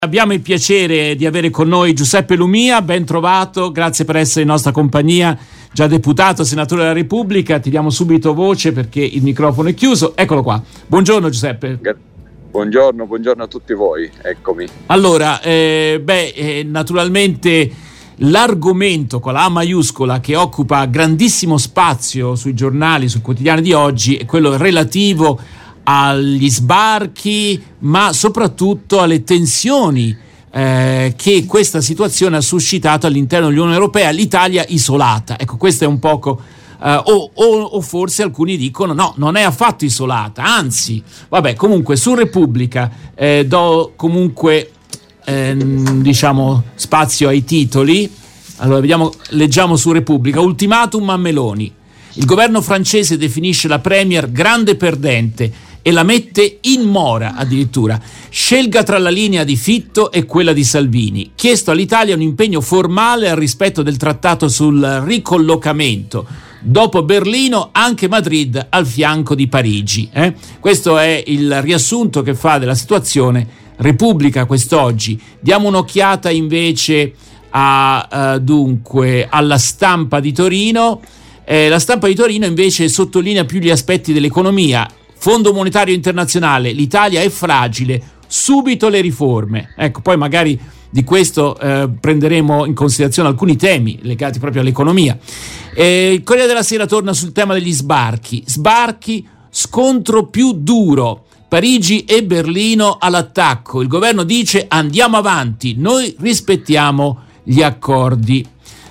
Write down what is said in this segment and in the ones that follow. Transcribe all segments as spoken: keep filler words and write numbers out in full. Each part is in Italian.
Abbiamo il piacere di avere con noi Giuseppe Lumia, ben trovato, grazie per essere in nostra compagnia, già deputato, senatore della Repubblica. Ti diamo subito voce perché il microfono è chiuso. Eccolo qua. Buongiorno Giuseppe. Buongiorno, buongiorno a tutti voi, eccomi. Allora, eh, beh, eh, naturalmente l'argomento con la A maiuscola che occupa grandissimo spazio sui giornali, sui quotidiani di oggi è quello relativo agli sbarchi, ma soprattutto alle tensioni eh, che questa situazione ha suscitato all'interno dell'Unione Europea, l'Italia isolata. Ecco, questo è un poco eh, o, o, o forse alcuni dicono no, non è affatto isolata, anzi, vabbè, comunque su Repubblica eh, do comunque eh, diciamo spazio ai titoli. Allora vediamo, leggiamo su Repubblica: ultimatum a Meloni. Il governo francese definisce la premier grande perdente e la mette in mora addirittura. Scelga tra la linea di Fitto e quella di Salvini. Chiesto all'Italia un impegno formale al rispetto del trattato sul ricollocamento. Dopo Berlino anche Madrid al fianco di Parigi. Eh? Questo è il riassunto che fa della situazione Repubblica quest'oggi. Diamo un'occhiata invece a, uh, dunque, alla Stampa di Torino. Eh, la Stampa di Torino invece sottolinea più gli aspetti dell'economia. Fondo Monetario Internazionale, l'Italia è fragile, subito le riforme. Ecco, poi magari di questo eh, prenderemo in considerazione alcuni temi legati proprio all'economia. Eh, il Corriere della Sera torna sul tema degli sbarchi. Sbarchi, scontro più duro. Parigi e Berlino all'attacco. Il governo dice andiamo avanti, noi rispettiamo gli accordi.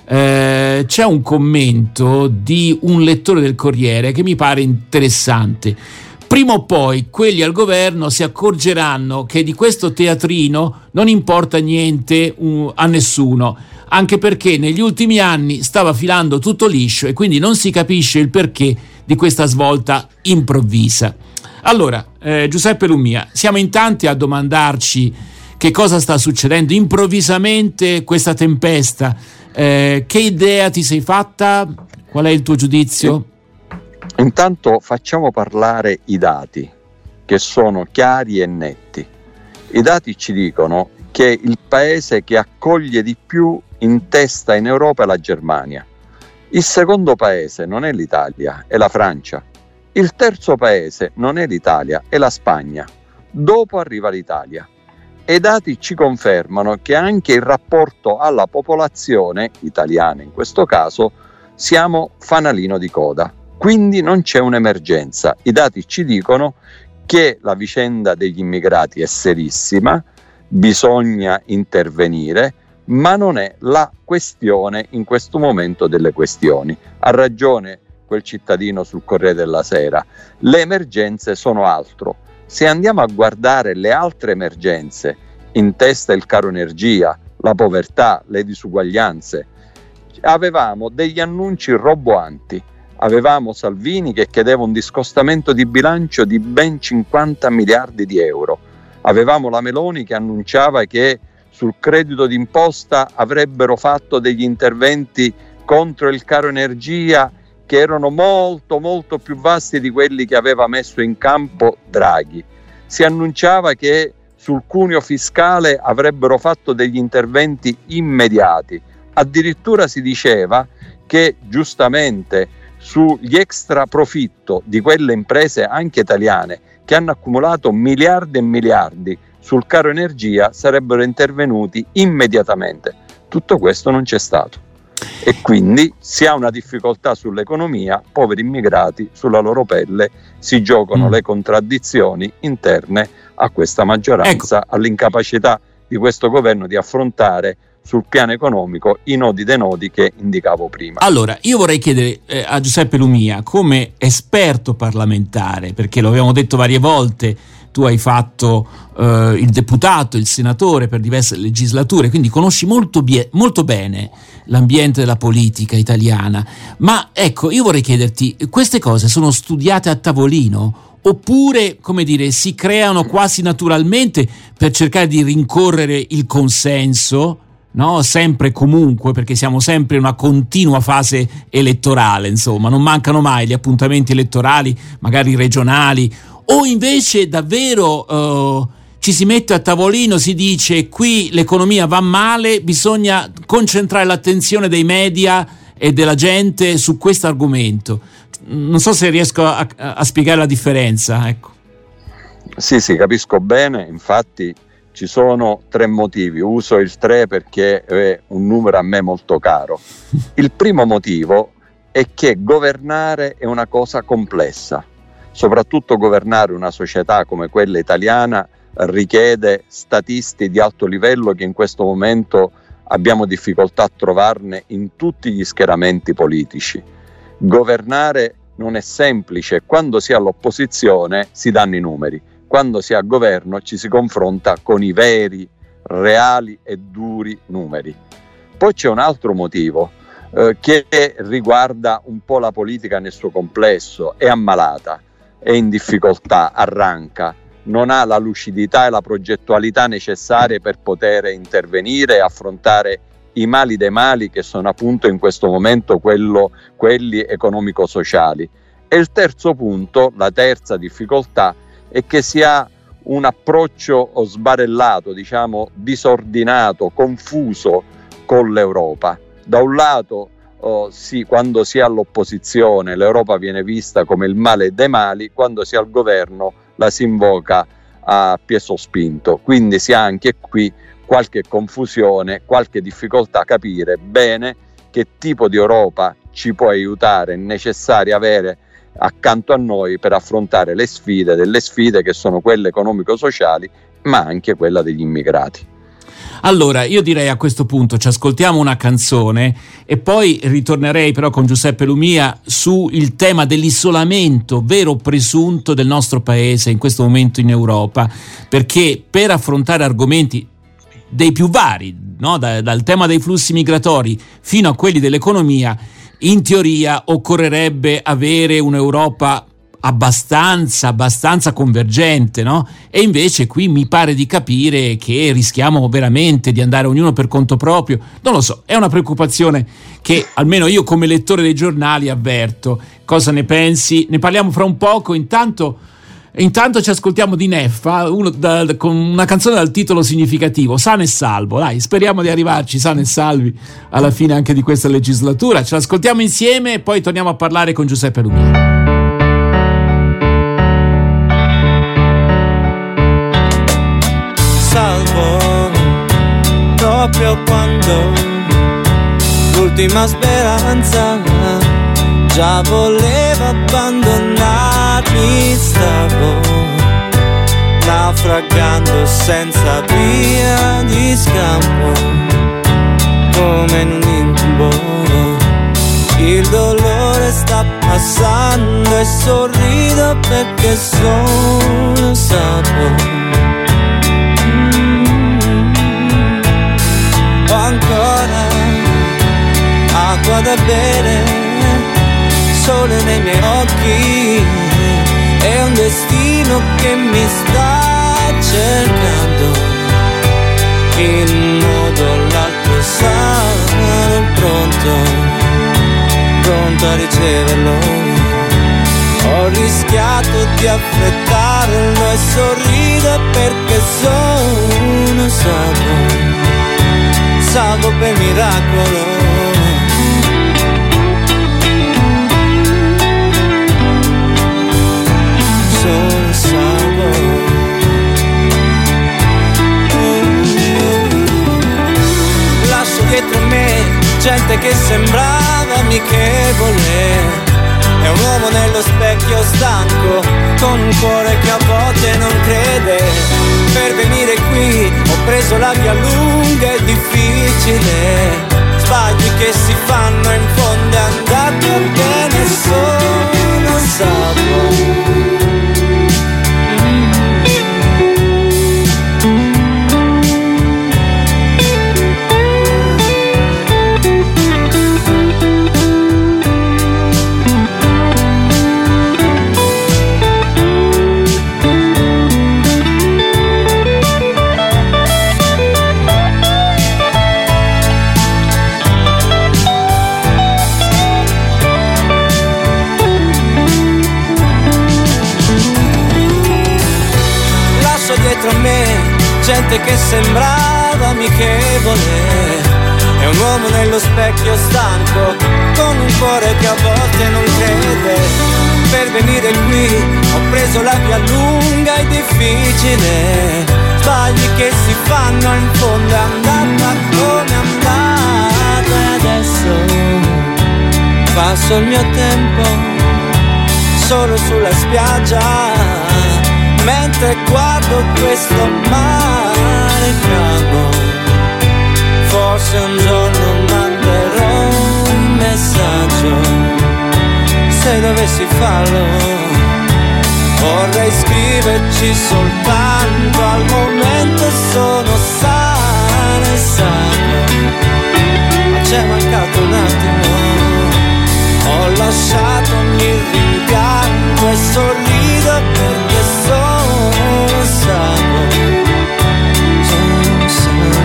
Eh, c'è un commento di un lettore del Corriere che mi pare interessante. Prima o poi quelli al governo si accorgeranno che di questo teatrino non importa niente uh, a nessuno, anche perché negli ultimi anni stava filando tutto liscio e quindi non si capisce il perché di questa svolta improvvisa. Allora, eh, Giuseppe Lumia, siamo in tanti a domandarci che cosa sta succedendo improvvisamente, questa tempesta. Eh, che idea ti sei fatta? Qual è il tuo giudizio? Intanto facciamo parlare i dati, che sono chiari e netti. I dati ci dicono che il paese che accoglie di più in testa in Europa è la Germania. Il secondo paese non è l'Italia, è la Francia. Il terzo paese non è l'Italia, è la Spagna. Dopo arriva l'Italia. E i dati ci confermano che anche in rapporto alla popolazione italiana, in questo caso, siamo fanalino di coda. Quindi non c'è un'emergenza. I dati ci dicono che la vicenda degli immigrati è serissima, bisogna intervenire, ma non è la questione in questo momento delle questioni. Ha ragione quel cittadino sul Corriere della Sera. Le emergenze sono altro. Se andiamo a guardare le altre emergenze, in testa il caro energia, la povertà, le disuguaglianze, avevamo degli annunci roboanti. Avevamo Salvini che chiedeva un discostamento di bilancio di ben cinquanta miliardi di euro. Avevamo la Meloni che annunciava che sul credito d'imposta avrebbero fatto degli interventi contro il caro energia che erano molto molto più vasti di quelli che aveva messo in campo Draghi. Si annunciava che sul cuneo fiscale avrebbero fatto degli interventi immediati. Addirittura si diceva che giustamente sugli extra profitto di quelle imprese anche italiane che hanno accumulato miliardi e miliardi sul caro energia sarebbero intervenuti immediatamente. Tutto questo non c'è stato. E quindi si ha una difficoltà sull'economia, poveri immigrati sulla loro pelle si giocano mm. le contraddizioni interne a questa maggioranza, ecco, all'incapacità di questo governo di affrontare sul piano economico i nodi dei nodi che indicavo prima. Allora, io vorrei chiedere eh, a Giuseppe Lumia, come esperto parlamentare, perché lo abbiamo detto varie volte, tu hai fatto eh, il deputato, il senatore per diverse legislature, quindi conosci molto, bie- molto bene l'ambiente della politica italiana, ma ecco, io vorrei chiederti, queste cose sono studiate a tavolino oppure, come dire, si creano quasi naturalmente per cercare di rincorrere il consenso, no? Sempre e comunque, perché siamo sempre in una continua fase elettorale, insomma, non mancano mai gli appuntamenti elettorali, magari regionali, o invece davvero uh, ci si mette a tavolino, si dice qui l'economia va male, bisogna concentrare l'attenzione dei media e della gente su questo argomento. Non so se riesco a, a, a spiegare la differenza, ecco. Sì, sì, capisco bene, infatti ci sono tre motivi, uso il tre perché è un numero a me molto caro. Il primo motivo è che governare è una cosa complessa, soprattutto governare una società come quella italiana richiede statisti di alto livello che in questo momento abbiamo difficoltà a trovarne in tutti gli schieramenti politici. Governare non è semplice, quando si è all'opposizione si danno i numeri, quando si è a governo ci si confronta con i veri, reali e duri numeri. Poi c'è un altro motivo eh, che riguarda un po' la politica nel suo complesso, è ammalata, è in difficoltà, arranca, non ha la lucidità e la progettualità necessarie per poter intervenire e affrontare i mali dei mali che sono appunto in questo momento quello, quelli economico-sociali. E il terzo punto, la terza difficoltà, è che si ha un approccio sbarellato, diciamo disordinato, confuso con l'Europa. Da un lato oh, sì, quando si è all'opposizione l'Europa viene vista come il male dei mali, quando si è al governo la si invoca a piè sospinto, quindi si ha anche qui qualche confusione, qualche difficoltà a capire bene che tipo di Europa ci può aiutare, è necessario avere accanto a noi per affrontare le sfide, delle sfide che sono quelle economico-sociali, ma anche quella degli immigrati. Allora, io direi a questo punto ci ascoltiamo una canzone e poi ritornerei però con Giuseppe Lumia sul tema dell'isolamento vero o presunto del nostro paese in questo momento in Europa, perché per affrontare argomenti dei più vari, no? da, dal tema dei flussi migratori fino a quelli dell'economia, in teoria occorrerebbe avere un'Europa abbastanza, abbastanza convergente, no? E invece qui mi pare di capire che rischiamo veramente di andare ognuno per conto proprio. Non lo so, è una preoccupazione che almeno io come lettore dei giornali avverto. Cosa ne pensi? Ne parliamo fra un poco. Intanto, intanto ci ascoltiamo di Neffa, uno da, con una canzone dal titolo significativo, Sano e Salvo. Dai, speriamo di arrivarci sani e salvi alla fine anche di questa legislatura. Ce l'ascoltiamo insieme e poi torniamo a parlare con Giuseppe Lumia. Salvo proprio quando l'ultima speranza già voleva abbandonarmi, stavo naufragando senza via di scampo come in un incubo. Il dolore sta passando e sorrido perché sono salvo. Ho ancora acqua da bere, sole nei miei occhi, è un destino che mi sta cercando. In un modo o l'altro sarò pronto, pronto a riceverlo. Ho rischiato di affrettarlo e sorrido perché sono salvo. Salvo per miracolo. Sono salvo. Lascio dietro me gente che sembrava amichevole. È un uomo nello specchio stanco, con un cuore che a volte non crede. Per venire qui ho preso la via lunga e difficile. Sbagli che si fanno in fondo è andato bene, sono salvo. gente che sembrava amichevole. È un uomo nello specchio stanco, con un cuore che a volte non crede. Per venire qui ho preso la via lunga e difficile. Sbagli che si fanno in fondo, è andata come è andata. E adesso passo il mio tempo solo sulla spiaggia, mentre guardo questo mare calmo. Forse un giorno manderò un messaggio, se dovessi farlo. Vorrei scriverci soltanto, al momento sono sano e sano. Ma c'è mancato un attimo, ho lasciato ogni rimpianto e sorrido perché sono sano. Sono sano.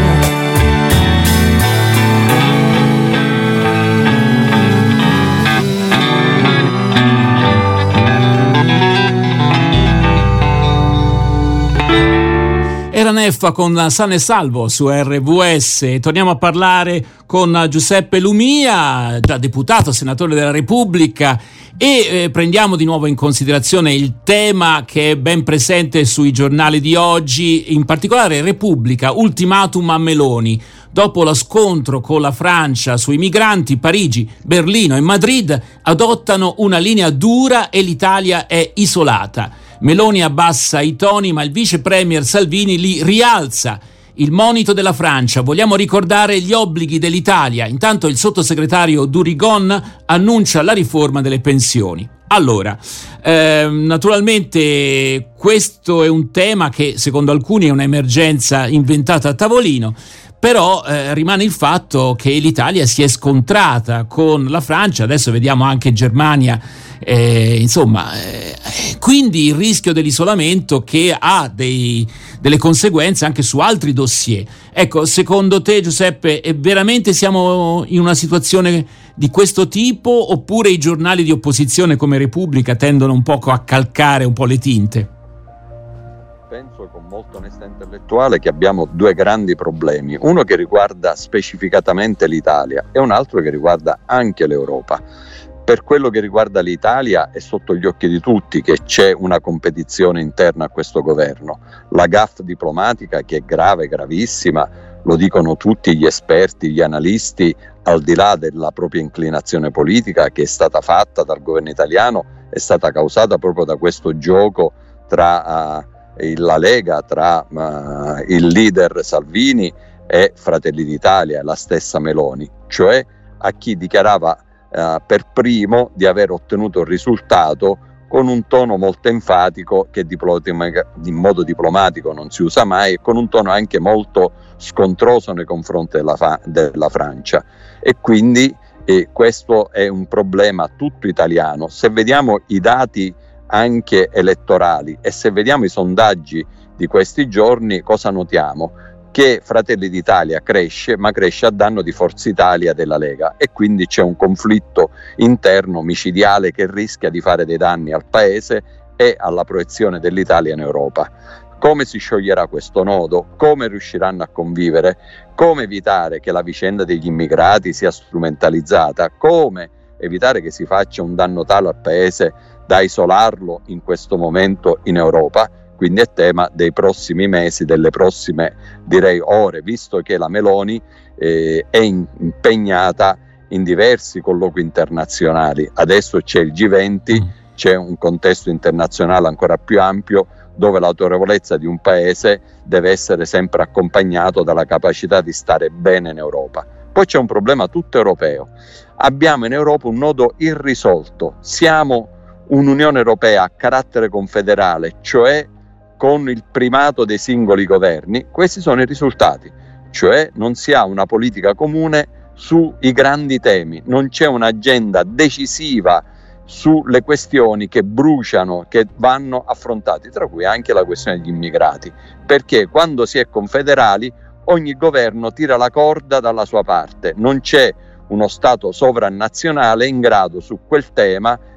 Era Neffa con Sano e Salvo su R V S. Torniamo a parlare con Giuseppe Lumia, già deputato, senatore della Repubblica, e eh, prendiamo di nuovo in considerazione il tema che è ben presente sui giornali di oggi, in particolare Repubblica, ultimatum a Meloni. Dopo lo scontro con la Francia sui migranti, Parigi, Berlino e Madrid adottano una linea dura e l'Italia è isolata. Meloni abbassa i toni, ma il vice premier Salvini li rialza. Il monito della Francia: vogliamo ricordare gli obblighi dell'Italia. Intanto il sottosegretario Durigon annuncia la riforma delle pensioni. Allora, eh, naturalmente questo è un tema che secondo alcuni è un'emergenza inventata a tavolino, però eh, rimane il fatto che l'Italia si è scontrata con la Francia, adesso vediamo anche Germania, eh, insomma, eh, quindi il rischio dell'isolamento che ha dei, delle conseguenze anche su altri dossier. Ecco, secondo te, Giuseppe, veramente siamo in una situazione di questo tipo, oppure i giornali di opposizione come Repubblica tendono un poco a calcare un po' le tinte? Penso con molta onestà intellettuale che abbiamo due grandi problemi, uno che riguarda specificatamente l'Italia e un altro che riguarda anche l'Europa. Per quello che riguarda l'Italia è sotto gli occhi di tutti che c'è una competizione interna a questo governo, la gaffe diplomatica che è grave, gravissima, lo dicono tutti gli esperti, gli analisti, al di là della propria inclinazione politica che è stata fatta dal governo italiano, è stata causata proprio da questo gioco tra uh, la Lega, tra uh, il leader Salvini e Fratelli d'Italia, la stessa Meloni, cioè a chi dichiarava uh, per primo di aver ottenuto il risultato con un tono molto enfatico che diplomatica, in modo diplomatico non si usa mai, e con un tono anche molto scontroso nei confronti della, fa- della Francia. E quindi eh, questo è un problema tutto italiano. Se vediamo i dati anche elettorali e se vediamo i sondaggi di questi giorni, cosa notiamo? Che Fratelli d'Italia cresce, ma cresce a danno di Forza Italia e della Lega, e quindi c'è un conflitto interno micidiale che rischia di fare dei danni al Paese e alla proiezione dell'Italia in Europa. Come si scioglierà questo nodo? Come riusciranno a convivere? Come evitare che la vicenda degli immigrati sia strumentalizzata? Come evitare che si faccia un danno tale al Paese da isolarlo in questo momento in Europa? Quindi è tema dei prossimi mesi, delle prossime direi ore, visto che la Meloni eh, è in, impegnata in diversi colloqui internazionali. Adesso c'è il G venti, c'è un contesto internazionale ancora più ampio dove l'autorevolezza di un paese deve essere sempre accompagnato dalla capacità di stare bene in Europa. Poi c'è un problema tutto europeo. Abbiamo in Europa un nodo irrisolto. Siamo un'Unione Europea a carattere confederale, cioè con il primato dei singoli governi. Questi sono i risultati, cioè non si ha una politica comune sui grandi temi, non c'è un'agenda decisiva sulle questioni che bruciano, che vanno affrontati, tra cui anche la questione degli immigrati, perché quando si è confederali ogni governo tira la corda dalla sua parte, non c'è uno Stato sovranazionale in grado su quel tema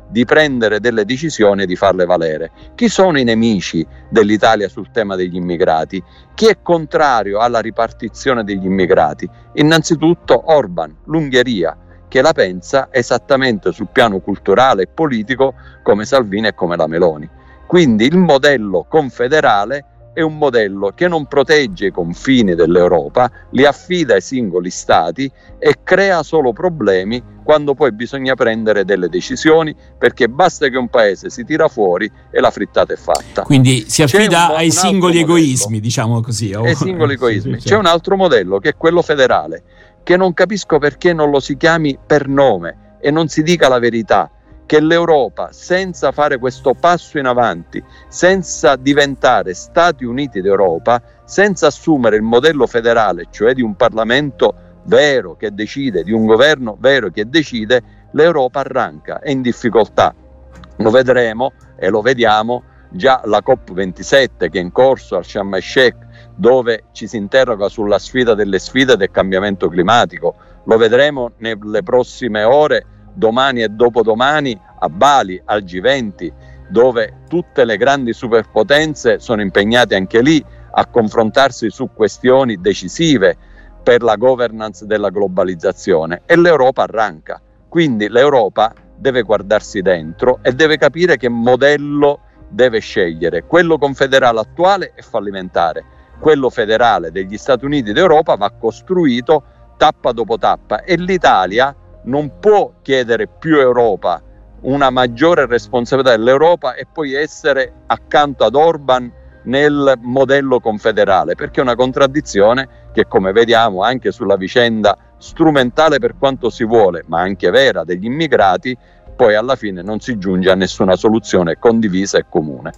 di prendere delle decisioni e di farle valere. Chi sono i nemici dell'Italia sul tema degli immigrati? Chi è contrario alla ripartizione degli immigrati? Innanzitutto Orban, l'Ungheria, che la pensa esattamente sul piano culturale e politico come Salvini e come la Meloni. Quindi il modello confederale è un modello che non protegge i confini dell'Europa, li affida ai singoli stati e crea solo problemi quando poi bisogna prendere delle decisioni, perché basta che un paese si tira fuori e la frittata è fatta. Quindi si affida un, ai un singoli modello, egoismi, diciamo così. Ai singoli egoismi. Sì, sì, C'è un altro modello che è quello federale, che non capisco perché non lo si chiami per nome e non si dica la verità, che l'Europa, senza fare questo passo in avanti, senza diventare Stati Uniti d'Europa, senza assumere il modello federale, cioè di un Parlamento vero che decide, di un governo vero che decide, l'Europa arranca, è in difficoltà. Lo vedremo e lo vediamo già la COP ventisette che è in corso al Sharm el-Sheikh, dove ci si interroga sulla sfida delle sfide del cambiamento climatico. Lo vedremo nelle prossime ore, domani e dopodomani a Bali, al G venti, dove tutte le grandi superpotenze sono impegnate anche lì a confrontarsi su questioni decisive per la governance della globalizzazione, e l'Europa arranca. Quindi l'Europa deve guardarsi dentro e deve capire che modello deve scegliere. Quello confederale attuale è fallimentare, quello federale degli Stati Uniti d'Europa va costruito tappa dopo tappa, e l'Italia non può chiedere più Europa, una maggiore responsabilità dell'Europa e poi essere accanto ad Orban nel modello confederale, perché è una contraddizione che, come vediamo anche sulla vicenda strumentale per quanto si vuole, ma anche vera, degli immigrati, poi alla fine non si giunge a nessuna soluzione condivisa e comune.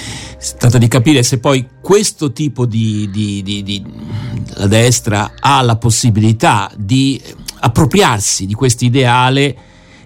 Si tratta di capire se poi questo tipo di, di, di, di la destra ha la possibilità di appropriarsi di questo ideale,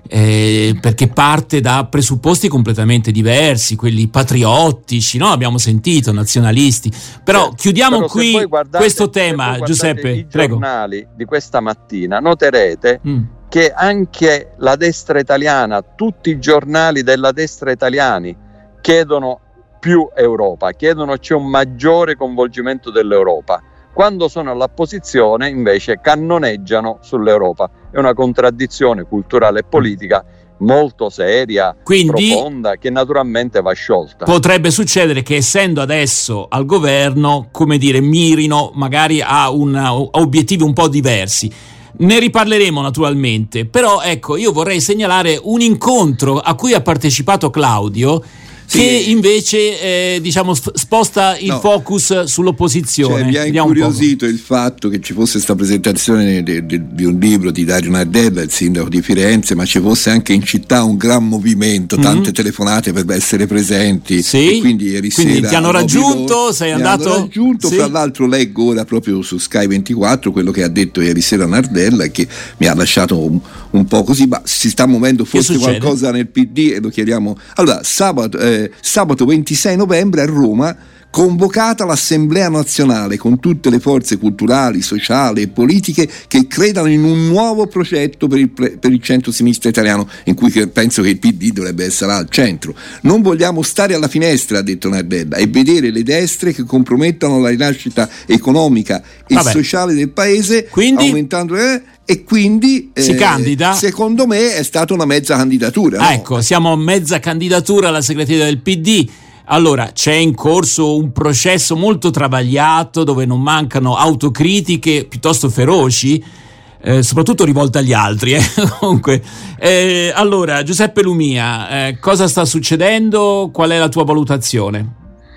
eh, perché parte da presupposti completamente diversi, quelli patriottici, no? Abbiamo sentito, nazionalisti, però certo, chiudiamo però qui guardate, questo tema, Giuseppe. I giornali di questa mattina noterete mm. che anche la destra italiana, tutti i giornali della destra italiani chiedono più Europa, chiedono c'è un maggiore coinvolgimento dell'Europa. Quando sono all'opposizione invece cannoneggiano sull'Europa. È una contraddizione culturale e politica molto seria, quindi, profonda, che naturalmente va sciolta. Potrebbe succedere che, essendo adesso al governo, come dire, mirino magari a, una, a obiettivi un po' diversi. Ne riparleremo naturalmente, però ecco, io vorrei segnalare un incontro a cui ha partecipato Claudio, che sì. invece eh, diciamo sposta il no. focus sull'opposizione. Cioè, mi ha incuriosito il fatto che ci fosse questa presentazione di, di, di un libro di Dario Nardella, il sindaco di Firenze, ma ci fosse anche in città un gran movimento, mm-hmm. tante telefonate per essere presenti. Sì. E quindi ieri quindi sera ti hanno raggiunto, loro, sei andato? Hanno raggiunto, sì. Fra l'altro leggo ora proprio su Sky ventiquattro quello che ha detto ieri sera Nardella, che mi ha lasciato un, un po' così, ma si sta muovendo forse qualcosa nel P D e lo chiediamo. Allora, sabato eh, sabato ventisei novembre a Roma, convocata l'Assemblea Nazionale con tutte le forze culturali, sociali e politiche che credano in un nuovo progetto per il, per il centro-sinistra italiano, in cui penso che il P D dovrebbe essere al centro. Non vogliamo stare alla finestra, ha detto Nardella, e vedere le destre che compromettono la rinascita economica e Vabbè. sociale del paese, quindi? aumentando eh, e quindi si eh, candida? Secondo me è stata una mezza candidatura. Ah, no? Ecco, siamo a mezza candidatura alla segreteria del P D. Allora, c'è in corso un processo molto travagliato, dove non mancano autocritiche piuttosto feroci, eh, soprattutto rivolte agli altri. Eh. Comunque, eh, allora, Giuseppe Lumia, eh, cosa sta succedendo? Qual è la tua valutazione?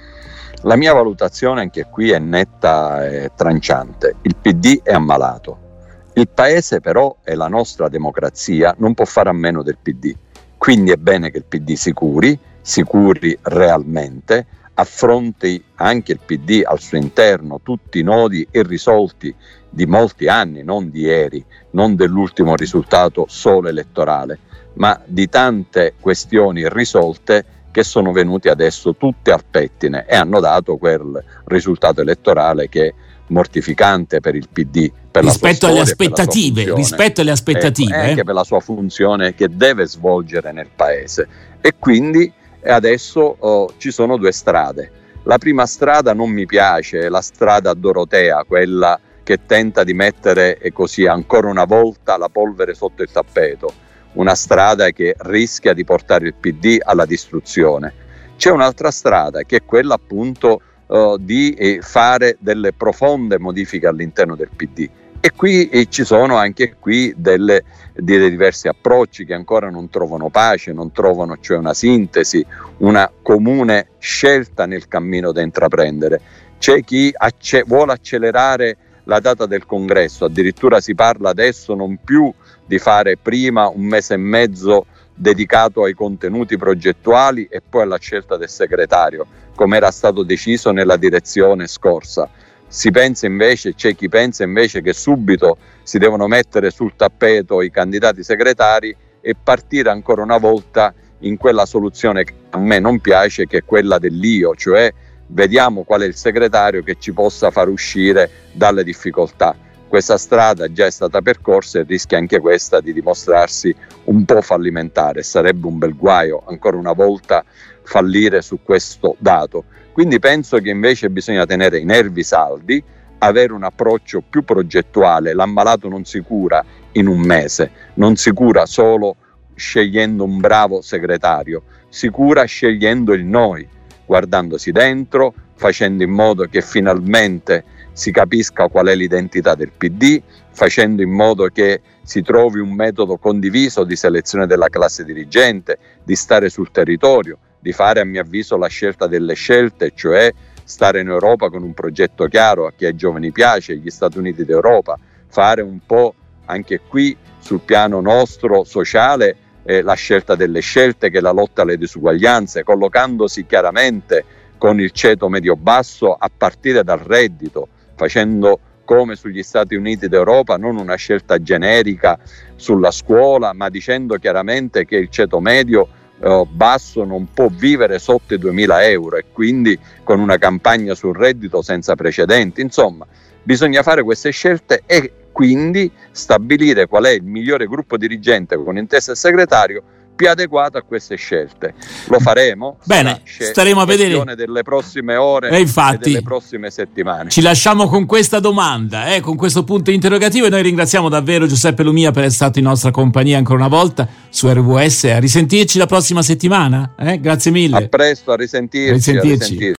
La mia valutazione anche qui è netta e tranciante. Il P D è ammalato. Il paese però, e la nostra democrazia, non può fare a meno del P D. Quindi è bene che il P D si curi, si curi realmente, affronti anche il P D al suo interno tutti i nodi irrisolti di molti anni, non di ieri, non dell'ultimo risultato solo elettorale, ma di tante questioni irrisolte che sono venute adesso tutte al pettine e hanno dato quel risultato elettorale che mortificante per il P D, per rispetto la sua alle storia, aspettative, rispetto alle aspettative, e anche eh. per la sua funzione che deve svolgere nel paese. E quindi adesso oh, ci sono due strade. La prima strada non mi piace, è la strada Dorotea, quella che tenta di mettere e così ancora una volta la polvere sotto il tappeto, una strada che rischia di portare il P D alla distruzione. C'è un'altra strada che è quella appunto uh, di eh, fare delle profonde modifiche all'interno del P D, e qui eh, ci sono anche qui delle, dei diversi approcci che ancora non trovano pace, non trovano cioè una sintesi, una comune scelta nel cammino da intraprendere. C'è chi acce- vuole accelerare la data del congresso, addirittura si parla adesso non più di fare prima un mese e mezzo dedicato ai contenuti progettuali e poi alla scelta del segretario, come era stato deciso nella direzione scorsa. Si pensa invece, c'è chi pensa invece che subito si devono mettere sul tappeto i candidati segretari e partire ancora una volta in quella soluzione che a me non piace, che è quella dell'io, cioè vediamo qual è il segretario che ci possa far uscire dalle difficoltà. Questa strada già è stata percorsa e rischia anche questa di dimostrarsi un po' fallimentare. Sarebbe un bel guaio ancora una volta fallire su questo dato. Quindi penso che invece bisogna tenere i nervi saldi, avere un approccio più progettuale. L'ammalato non si cura in un mese, non si cura solo scegliendo un bravo segretario, si cura scegliendo il noi, guardandosi dentro, facendo in modo che finalmente si capisca qual è l'identità del P D, facendo in modo che si trovi un metodo condiviso di selezione della classe dirigente, di stare sul territorio, di fare a mio avviso la scelta delle scelte, cioè stare in Europa con un progetto chiaro. A chi ai giovani piace, gli Stati Uniti d'Europa, fare un po' anche qui sul piano nostro sociale eh, la scelta delle scelte, che è la lotta alle disuguaglianze, collocandosi chiaramente con il ceto medio-basso a partire dal reddito, facendo come sugli Stati Uniti d'Europa non una scelta generica sulla scuola, ma dicendo chiaramente che il ceto medio eh, basso non può vivere sotto i duemila euro, e quindi con una campagna sul reddito senza precedenti. Insomma, bisogna fare queste scelte e quindi stabilire qual è il migliore gruppo dirigente con in testa il segretario più adeguato a queste scelte. Lo faremo? Bene, staremo a vedere delle prossime ore e, infatti, e delle prossime settimane. Ci lasciamo con questa domanda, eh, con questo punto interrogativo, e noi ringraziamo davvero Giuseppe Lumia per essere stato in nostra compagnia ancora una volta su R W S. A risentirci la prossima settimana, eh? Grazie mille. A presto, a risentirci. A risentirci. A risentirci.